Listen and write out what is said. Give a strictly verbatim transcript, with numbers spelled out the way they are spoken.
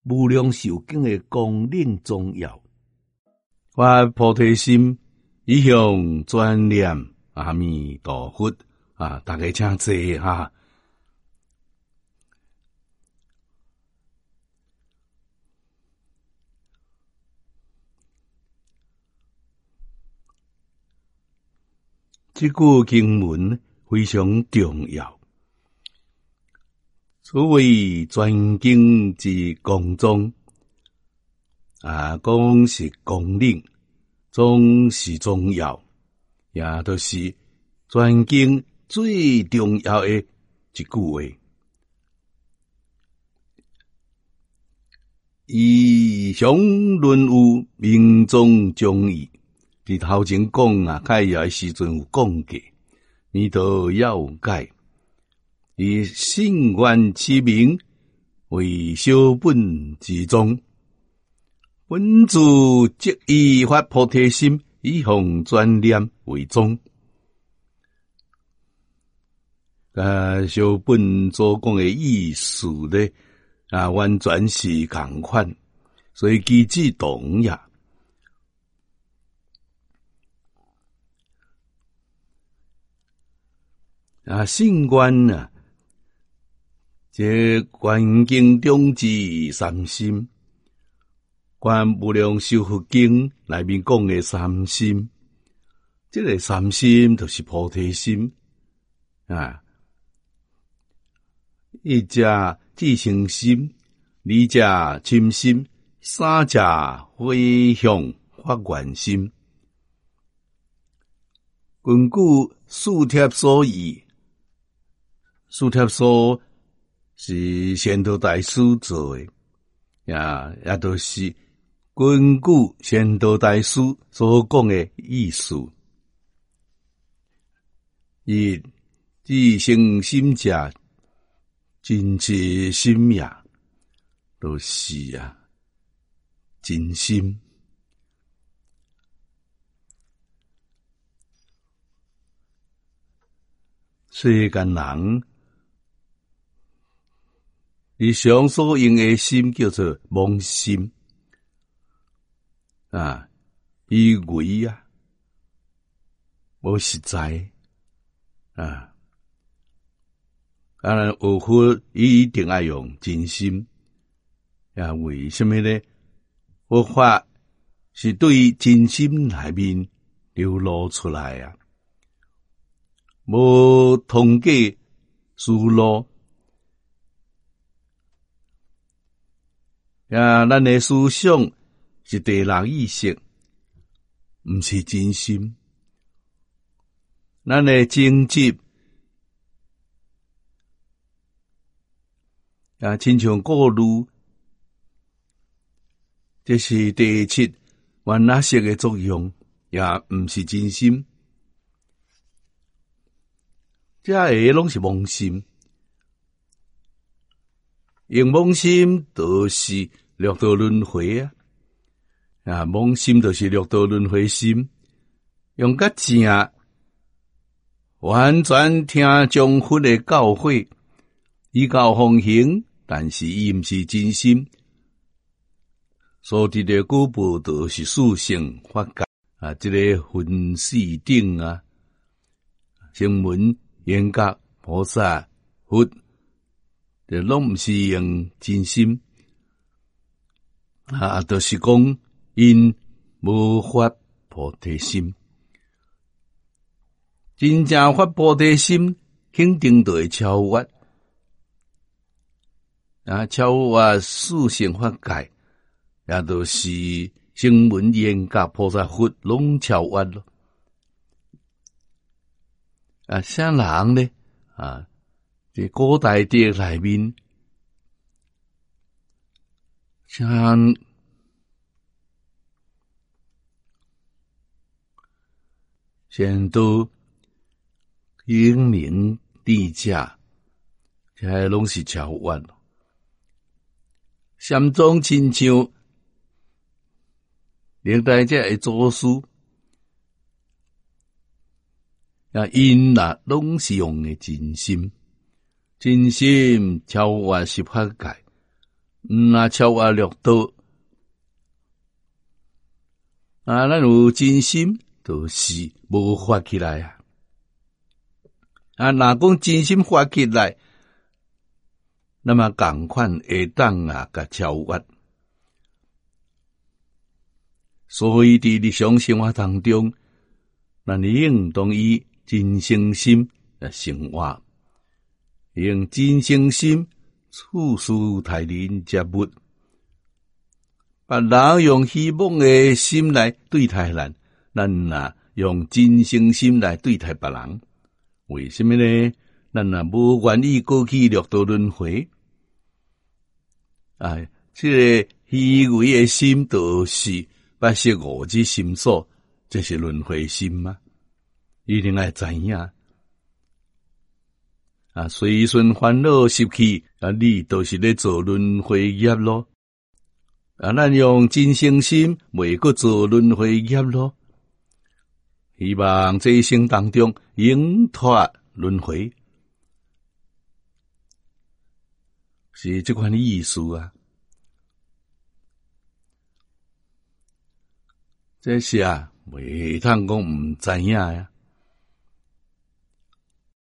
无量寿经的光领宗耀。发菩提心，以向专念阿弥陀佛啊！大家请坐哈。这句经文非常重要，所谓专经之光宗啊，光是光领，宗是宗耀，也就是专经最重要的一句话。以上论有明宗宗义。伫头前讲啊，开业时阵有讲过，弥陀要解，以信愿起名为小本之宗，本自即以发菩提心，以弘专念为宗。啊，小本所讲的意思咧，啊，完全是同款，所以机智同也。啊，信愿啊，这观经中之三心，观无量寿佛经内面讲的三心，这个三心就是菩提心啊，一者至诚心，二者亲心，三者回向发愿心。根据四帖所义。四帖所是仙道大师做的，也也都是根据仙道大师所讲的意思。以至诚心者，真切心也，都是啊，真心。世间人。日常所用的心叫做妄心啊，以为啊，无实在啊，当然学佛一定要用真心啊。为什么呢？佛法是对真心内面流露出来啊，无通过思路。啊，咱的思想是第六意识，毋是真心。咱的情执啊，亲像过路，这是第七原那识的作用，也毋是真心。这个拢是妄心，用妄心就是六道轮回啊！啊，妄心就是六道轮回心，用较正，完全听从佛的教诲，依教奉行，但是伊毋是真心。所得的果报都是四性法界啊，这个分四顶啊，声闻、缘觉、菩萨、佛，这拢毋是用真心。啊，就是讲因无发菩提心，真正发菩提心，肯定就会超越啊，超越四性法界，也就是声闻缘觉菩萨佛拢超越咯。啊，啥人呢？啊，这古代的内面。像仙道、英明、地价，这拢是超越咯。禅宗亲像历代这的祖师，啊，因啦拢是用的真心，真心超越十法界。 若超越六道，啊，咱有真心，就是无发起来啊。啊，若讲真心发起来，那么共款会当啊，甲超越。所以伫日常生活当中，咱应当以真诚心来生活，用真诚心处事待人接物。别人用希望的心来对待咱，咱啊用真诚心来对待别人。为什么呢？咱啊无愿意过去六道轮回。哎，这个虚伪的心，就是不识我之心所，这是轮回心吗？一定要知影啊！随顺烦恼习气啊，你都是咧做轮回业咯。啊，咱用真诚心，袂阁做轮回业咯。希望这一生当中永脱轮回，是这款意思啊。这是啊，袂通讲毋知影呀。